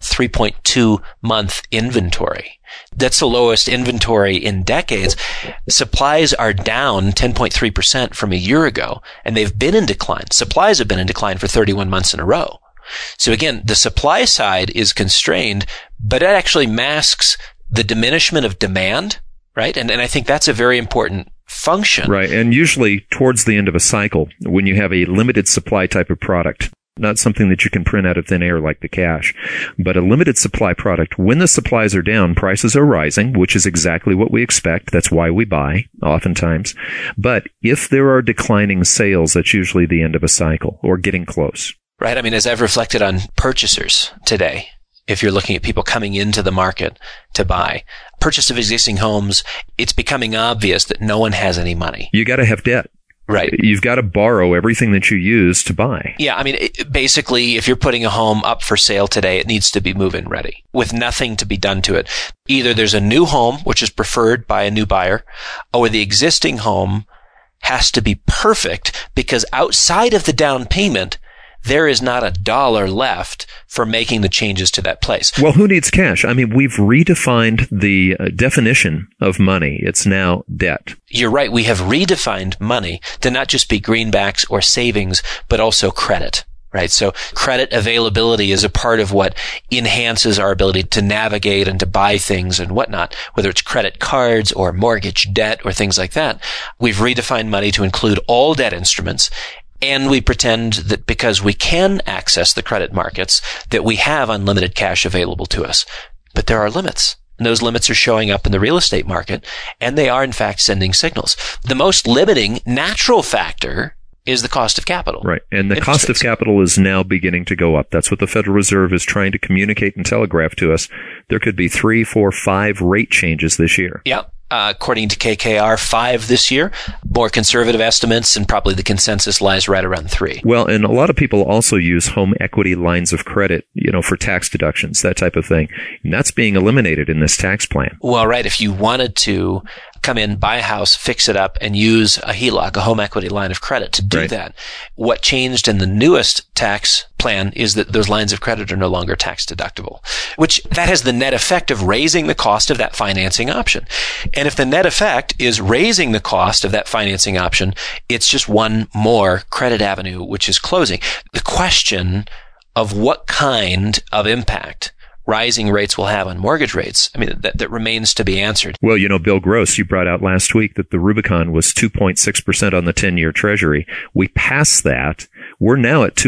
3.2 month inventory. That's the lowest inventory in decades. Supplies are down 10.3% from a year ago, and they've been in decline. Supplies have been in decline for 31 months in a row. So again, the supply side is constrained, but it actually masks the diminishment of demand, right? And I think that's a very important function. Right. And usually towards the end of a cycle, when you have a limited supply type of product, not something that you can print out of thin air like the cash, but a limited supply product. When the supplies are down, prices are rising, which is exactly what we expect. That's why we buy, oftentimes. But if there are declining sales, that's usually the end of a cycle or getting close. Right. I mean, as I've reflected on purchasers today, if you're looking at people coming into the market to buy, purchase of existing homes, it's becoming obvious that no one has any money. You got to have debt. Right. You've got to borrow everything that you use to buy. Yeah. I mean, basically, if you're putting a home up for sale today, it needs to be move-in ready with nothing to be done to it. Either there's a new home, which is preferred by a new buyer, or the existing home has to be perfect because outside of the down payment, there is not a dollar left for making the changes to that place. Well, who needs cash? I mean, we've redefined the definition of money. It's now debt. You're right. We have redefined money to not just be greenbacks or savings, but also credit. Right. So credit availability is a part of what enhances our ability to navigate and to buy things and whatnot, whether it's credit cards or mortgage debt or things like that. We've redefined money to include all debt instruments. And we pretend that because we can access the credit markets, that we have unlimited cash available to us. But there are limits. And those limits are showing up in the real estate market, and they are, in fact, sending signals. The most limiting natural factor is the cost of capital. Right. And the cost of capital is now beginning to go up. That's what the Federal Reserve is trying to communicate and telegraph to us. There could be 3, 4, 5 rate changes this year. Yeah. According to KKR, 5 this year. More conservative estimates, and probably the consensus lies right around 3. Well, and a lot of people also use home equity lines of credit, for tax deductions, that type of thing. And that's being eliminated in this tax plan. Well, right. If you wanted to come in, buy a house, fix it up, and use a HELOC, a home equity line of credit, to do that, what changed in the newest tax plan is that those lines of credit are no longer tax deductible, which that has the net effect of raising the cost of that financing option. And if the net effect is raising the cost of that financing option, it's just one more credit avenue which is closing. The question of what kind of impact rising rates will have on mortgage rates, I mean, that remains to be answered. Well, Bill Gross, you brought out last week that the Rubicon was 2.6% on the 10-year Treasury. We passed that. We're now at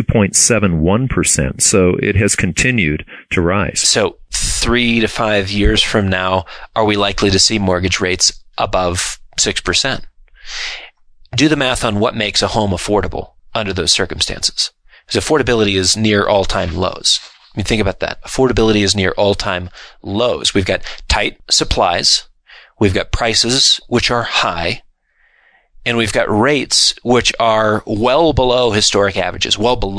2.71%. So it has continued to rise. So 3 to 5 years from now, are we likely to see mortgage rates above 6%? Do the math on what makes a home affordable under those circumstances. Because affordability is near all-time lows. I mean, think about that. Affordability is near all-time lows. We've got tight supplies. We've got prices which are high. And we've got rates which are well below historic averages.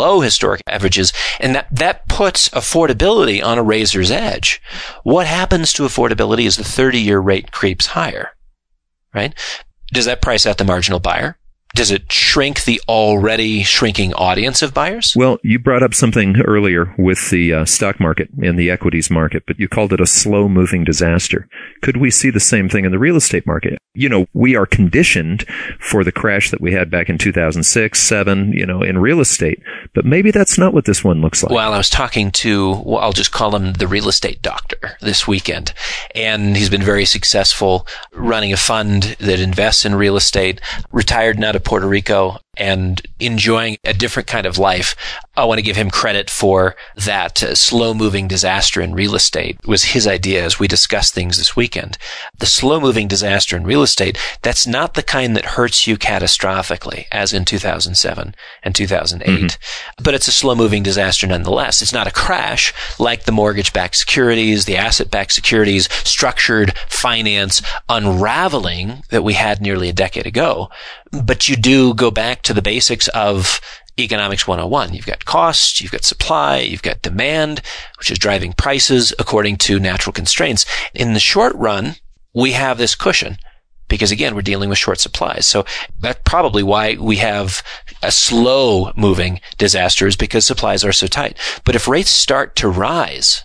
And that puts affordability on a razor's edge. What happens to affordability as the 30-year rate creeps higher, right? Does that price out the marginal buyer? Does it shrink the already shrinking audience of buyers? Well, you brought up something earlier with the stock market and the equities market, but you called it a slow-moving disaster. Could we see the same thing in the real estate market? You know, we are conditioned for the crash that we had back in 2006, 2007, in real estate, but maybe that's not what this one looks like. Well, I was talking to, I'll just call him the real estate doctor this weekend, and he's been very successful running a fund that invests in real estate, retired now to Puerto Rico, and enjoying a different kind of life. I want to give him credit for that slow-moving disaster in real estate. It was his idea as we discussed things this weekend. The slow-moving disaster in real estate, that's not the kind that hurts you catastrophically, as in 2007 and 2008. Mm-hmm. But it's a slow-moving disaster nonetheless. It's not a crash like the mortgage-backed securities, the asset-backed securities, structured finance unraveling that we had nearly a decade ago. But you do go back to the basics of Economics 101. You've got cost, you've got supply, you've got demand, which is driving prices according to natural constraints. In the short run, we have this cushion because, again, we're dealing with short supplies. So that's probably why we have a slow-moving disaster, is because supplies are so tight. But if rates start to rise,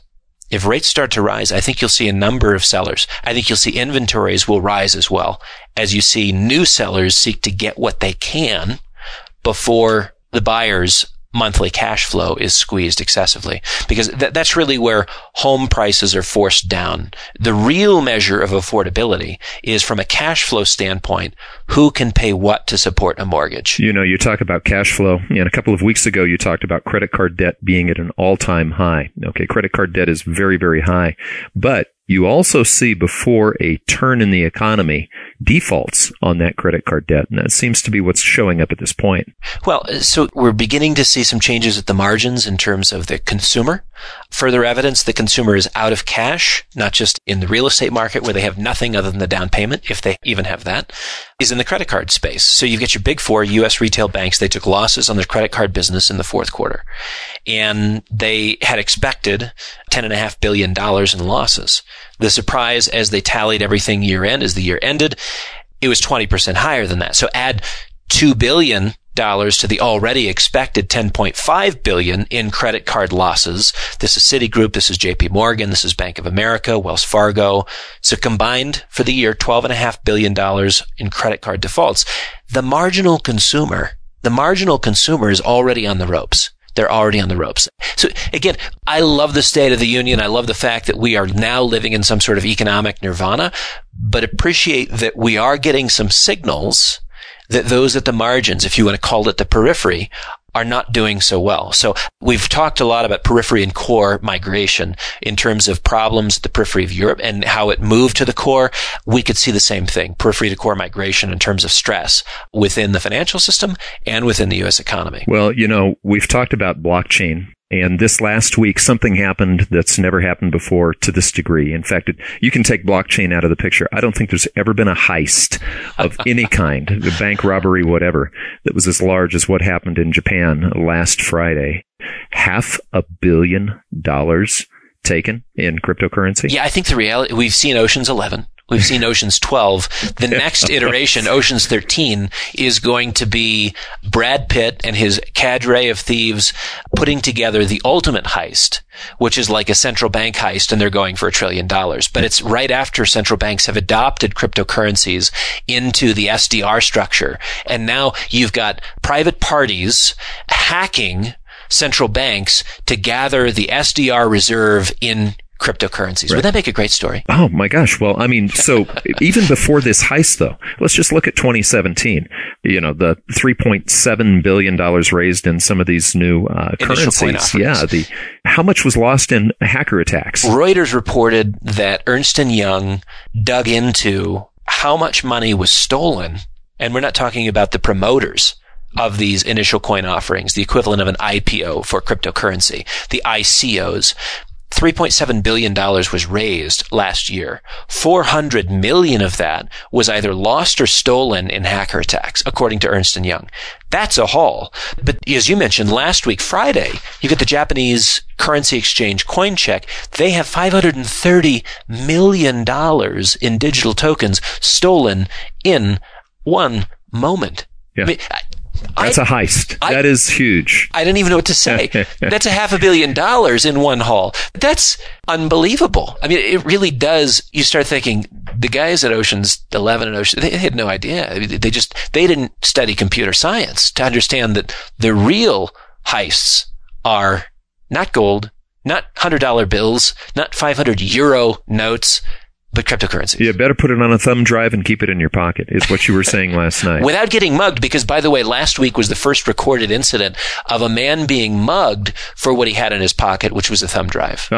I think you'll see a number of sellers. I think you'll see inventories will rise as well, as you see new sellers seek to get what they can before the buyer's monthly cash flow is squeezed excessively. Because that's really where home prices are forced down. The real measure of affordability is, from a cash flow standpoint, who can pay what to support a mortgage. You talk about cash flow, and a couple of weeks ago you talked about credit card debt being at an all-time high. Okay, credit card debt is very, very high. But you also see, before a turn in the economy, defaults on that credit card debt. And that seems to be what's showing up at this point. Well, so we're beginning to see some changes at the margins in terms of the consumer. Further evidence the consumer is out of cash, not just in the real estate market where they have nothing other than the down payment, if they even have that, is in the credit card space. So you've got your big four U.S. retail banks. They took losses on their credit card business in the fourth quarter. And they had expected $10.5 billion in losses. The surprise, as they tallied everything year-end, as the year ended, it was 20% higher than that. So add $2 billion to the already expected $10.5 billion in credit card losses. This is Citigroup, this is JP Morgan, this is Bank of America, Wells Fargo. So combined for the year, $12.5 billion in credit card defaults. The marginal consumer is already on the ropes. They're already on the ropes. So again, I love the State of the Union. I love the fact that we are now living in some sort of economic nirvana, but appreciate that we are getting some signals that those at the margins, if you want to call it the periphery, are not doing so well. So we've talked a lot about periphery and core migration in terms of problems at the periphery of Europe and how it moved to the core. We could see the same thing, periphery to core migration, in terms of stress within the financial system and within the U.S. economy. Well, we've talked about blockchain. And this last week, something happened that's never happened before to this degree. In fact, you can take blockchain out of the picture. I don't think there's ever been a heist of any kind, the bank robbery, whatever, that was as large as what happened in Japan last Friday. $500 million taken in cryptocurrency. Yeah, I think the reality, we've seen Ocean's 11. We've seen Ocean's 12. The next iteration, Ocean's 13, is going to be Brad Pitt and his cadre of thieves putting together the ultimate heist, which is like a central bank heist, and they're going for $1 trillion. But it's right after central banks have adopted cryptocurrencies into the SDR structure. And now you've got private parties hacking central banks to gather the SDR reserve in cryptocurrencies. Right. Would that make a great story? Oh my gosh. Well, I mean, so even before this heist, though, let's just look at 2017. The $3.7 billion raised in some of these new currencies. Yeah. How much was lost in hacker attacks? Reuters reported that Ernst & Young dug into how much money was stolen. And we're not talking about the promoters of these initial coin offerings, the equivalent of an IPO for cryptocurrency, the ICOs. $3.7 billion was raised last year. 400 million of that was either lost or stolen in hacker attacks, according to Ernst & Young. That's a haul. But as you mentioned, last week, Friday, you get the Japanese currency exchange Coincheck. They have $530 million in digital tokens stolen in one moment. Yeah. I mean, that's a heist. That is huge. I didn't even know what to say. That's $500 million in one haul. That's unbelievable. I mean, it really does. You start thinking the guys at Ocean's 11 and Ocean, they had no idea. I mean, they didn't study computer science to understand that the real heists are not gold, not $100 bills, not 500 euro notes, but cryptocurrencies. You better put it on a thumb drive and keep it in your pocket, is what you were saying last night. Without getting mugged, because, by the way, last week was the first recorded incident of a man being mugged for what he had in his pocket, which was a thumb drive.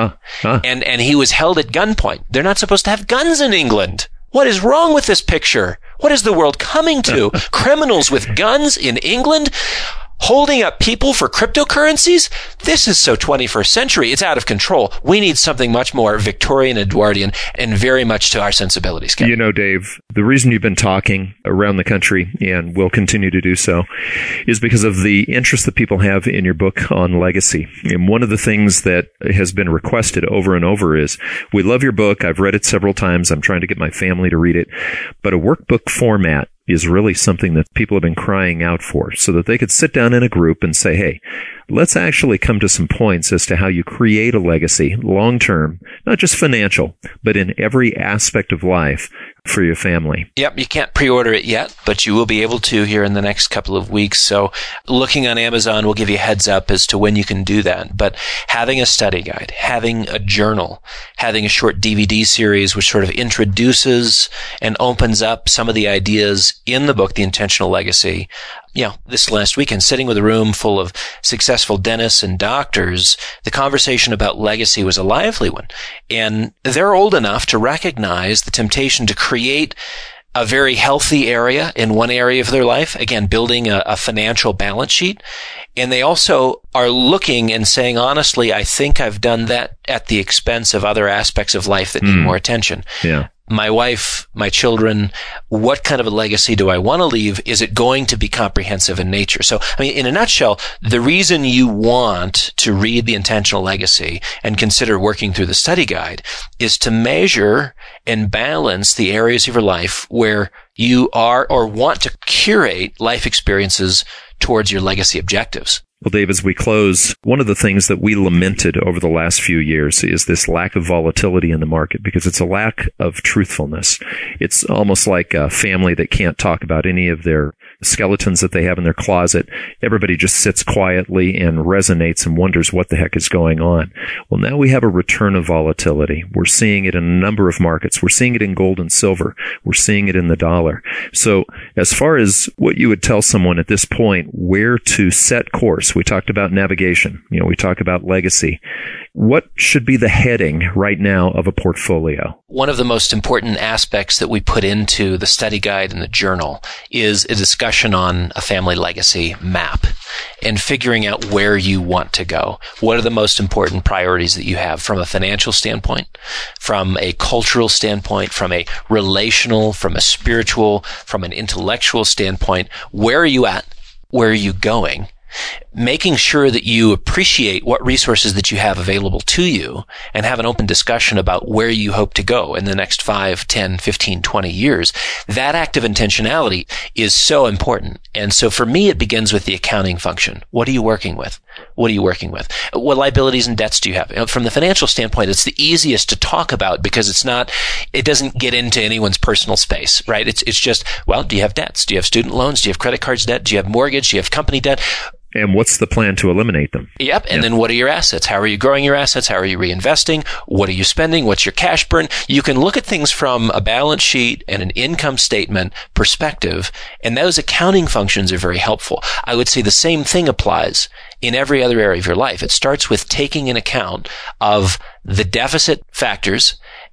And he was held at gunpoint. They're not supposed to have guns in England. What is wrong with this picture? What is the world coming to? Criminals with guns in England? Holding up people for cryptocurrencies? This is so 21st century. It's out of control. We need something much more Victorian, Edwardian, and very much to our sensibilities. Kevin. You know, Dave, the reason you've been talking around the country and will continue to do so is because of the interest that people have in your book on legacy. And one of the things that has been requested over and over is, we love your book. I've read it several times. I'm trying to get my family to read it. But a workbook format is really something that people have been crying out for, so that they could sit down in a group and say, hey, let's actually come to some points as to how you create a legacy long term, not just financial, but in every aspect of life for your family. Yep, you can't pre-order it yet, but you will be able to here in the next couple of weeks. So looking on Amazon will give you a heads up as to when you can do that. But having a study guide, having a journal, having a short DVD series which sort of introduces and opens up some of the ideas in the book, The Intentional Legacy. This last weekend, sitting with a room full of successful dentists and doctors, the conversation about legacy was a lively one. And they're old enough to recognize the temptation to create a very healthy area in one area of their life, again, building a financial balance sheet. And they also are looking and saying, honestly, I think I've done that at the expense of other aspects of life that need more attention. Yeah. My wife, my children, what kind of a legacy do I want to leave? Is it going to be comprehensive in nature? So, I mean, in a nutshell, the reason you want to read The Intentional Legacy and consider working through the study guide is to measure and balance the areas of your life where you are or want to curate life experiences towards your legacy objectives. Well, Dave, as we close, one of the things that we lamented over the last few years is this lack of volatility in the market, because it's a lack of truthfulness. It's almost like a family that can't talk about any of their skeletons that they have in their closet. Everybody just sits quietly and resonates and wonders what the heck is going on. Well, now we have a return of volatility. We're seeing it in a number of markets. We're seeing it in gold and silver. We're seeing it in the dollar. So as far as what you would tell someone at this point, where to set course, we talked about navigation. We talk about legacy. What should be the heading right now of a portfolio? One of the most important aspects that we put into the study guide and the journal is a discussion on a family legacy map and figuring out where you want to go. What are the most important priorities that you have from a financial standpoint, from a cultural standpoint, from a relational, from a spiritual, from an intellectual standpoint? Where are you at? Where are you going? Making sure that you appreciate what resources that you have available to you and have an open discussion about where you hope to go in the next 5, 10, 15, 20 years. That act of intentionality is so important. And so for me, it begins with the accounting function. What are you working with? What are you working with? What liabilities and debts do you have? From the financial standpoint, it's the easiest to talk about because it doesn't get into anyone's personal space, right? It's just, well, do you have debts? Do you have student loans? Do you have credit cards debt? Do you have mortgage? Do you have company debt? And what's the plan to eliminate them? Yep. And then what are your assets? How are you growing your assets? How are you reinvesting? What are you spending? What's your cash burn? You can look at things from a balance sheet and an income statement perspective, and those accounting functions are very helpful. I would say the same thing applies in every other area of your life. It starts with taking an account of the deficit factors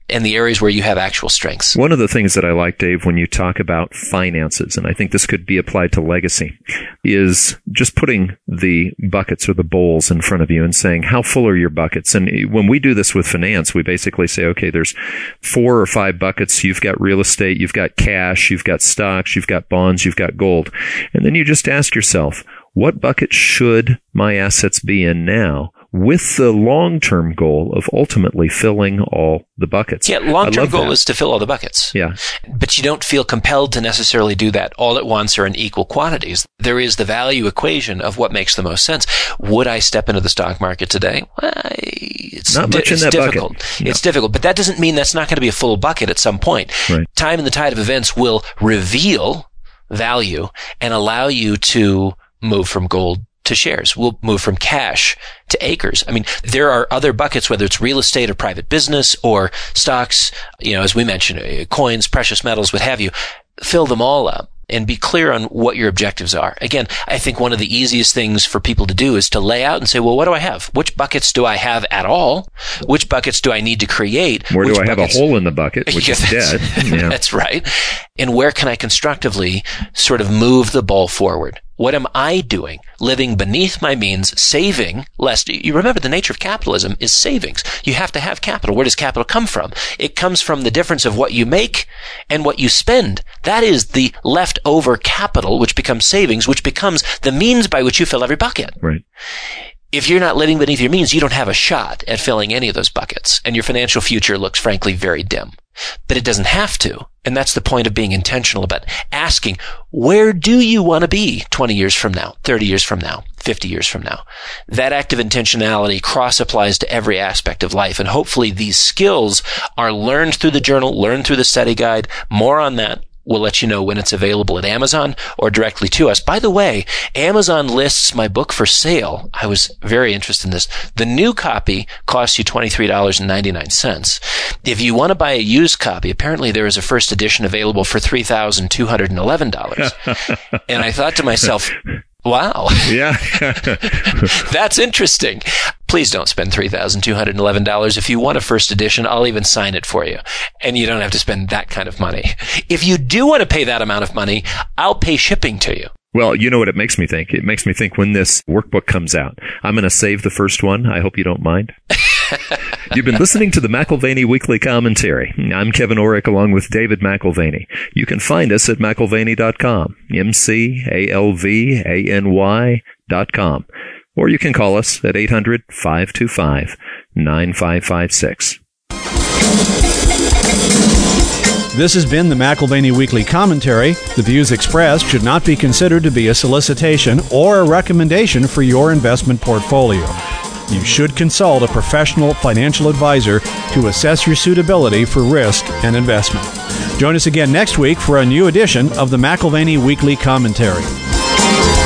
and the areas where you have actual strengths. One of the things that I like, Dave, when you talk about finances, and I think this could be applied to legacy, is just putting the buckets or the bowls in front of you and saying, how full are your buckets? And when we do this with finance, we basically say, okay, there's 4 or 5 buckets. You've got real estate, you've got cash, you've got stocks, you've got bonds, you've got gold. And then you just ask yourself, what bucket should my assets be in now, with the long-term goal of ultimately filling all the buckets? Yeah, long-term goal is to fill all the buckets. Yeah. But you don't feel compelled to necessarily do that all at once or in equal quantities. There is the value equation of what makes the most sense. Would I step into the stock market today? Well, it's not much in that difficult. Bucket. No. It's difficult, but that doesn't mean that's not going to be a full bucket at some point. Right. Time and the tide of events will reveal value and allow you to move from gold to shares. We'll move from cash to acres. I mean, there are other buckets, whether it's real estate or private business or stocks, as we mentioned, coins, precious metals, what have you. Fill them all up and be clear on what your objectives are. Again, I think one of the easiest things for people to do is to lay out and say, well, what do I have? Which buckets do I have at all? Which buckets do I need to create? Where do I have a hole in the bucket, which is dead? Yeah. That's right. And where can I constructively sort of move the ball forward? What am I doing? Living beneath my means, saving less. You remember the nature of capitalism is savings. You have to have capital. Where does capital come from? It comes from the difference of what you make and what you spend. That is the leftover capital, which becomes savings, which becomes the means by which you fill every bucket. Right. If you're not living beneath your means, you don't have a shot at filling any of those buckets, and your financial future looks, frankly, very dim. But it doesn't have to. And that's the point of being intentional about asking, where do you want to be 20 years from now, 30 years from now, 50 years from now? That act of intentionality cross-applies to every aspect of life. And hopefully these skills are learned through the journal, learned through the study guide. More on that. We'll let you know when it's available at Amazon or directly to us. By the way, Amazon lists my book for sale. I was very interested in this. The new copy costs you $23.99. If you want to buy a used copy, apparently there is a first edition available for $3,211. And I thought to myself, wow. Yeah. That's interesting. Please don't spend $3,211. If you want a first edition, I'll even sign it for you. And you don't have to spend that kind of money. If you do want to pay that amount of money, I'll pay shipping to you. Well, you know what it makes me think? It makes me think when this workbook comes out, I'm going to save the first one. I hope you don't mind. You've been listening to the McAlvany Weekly Commentary. I'm Kevin Orrick along with David McAlvany. You can find us at McAlvany.com, McAlvany.com. Or you can call us at 800-525-9556. This has been the McAlvany Weekly Commentary. The views expressed should not be considered to be a solicitation or a recommendation for your investment portfolio. You should consult a professional financial advisor to assess your suitability for risk and investment. Join us again next week for a new edition of the McAlvany Weekly Commentary.